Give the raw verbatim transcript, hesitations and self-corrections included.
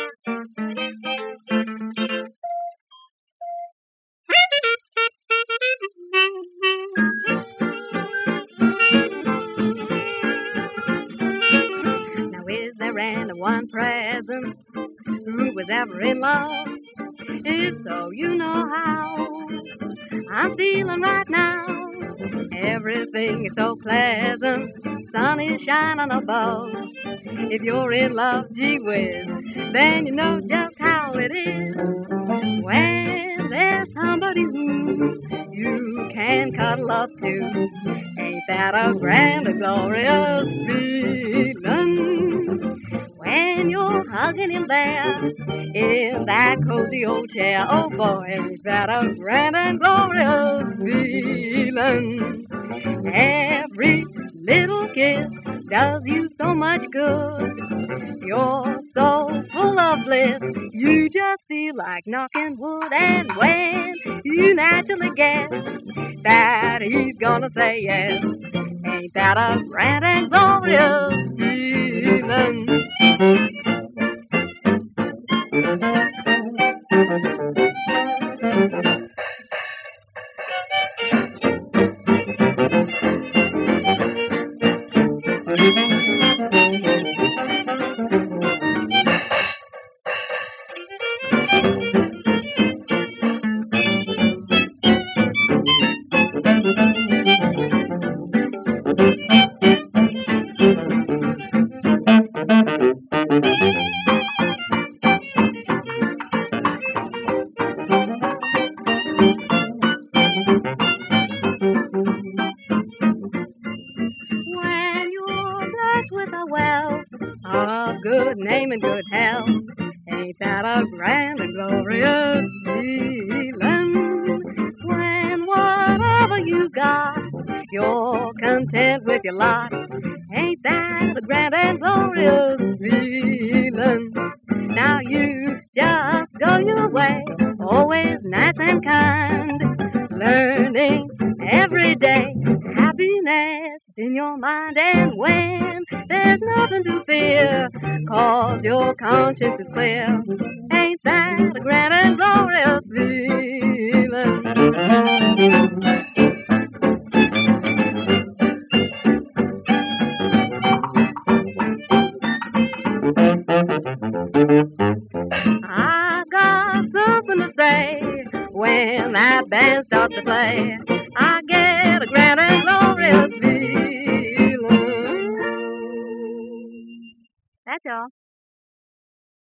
Now is there any one present who was ever in love? If so, you know how I'm feeling right now. Everything is so pleasant, sun is shining above. If you're in love, gee whiz, then you know just how it is. When there's somebody who you can cuddle up to, ain't that a grand and glorious feeling? When you're hugging him there in that cozy old chair, oh boy, ain't that a grand and glorious feeling? Every little kiss does you so much good. You're so full of bliss, you just feel like knocking wood. And when you naturally guess that he's gonna say yes, ain't that a grand and glorious feeling? With a wealth of good name and good health, ain't that a grand and glorious feeling? When whatever you got, you're content with your lot, ain't that a grand and glorious feeling? Now you just go your way, always nice and kind, learning every day, happiness in your mind. And when there's nothing to fear, 'cause your conscience is clear, ain't that a grand and glorious feeling? I got something to say when that band starts to play.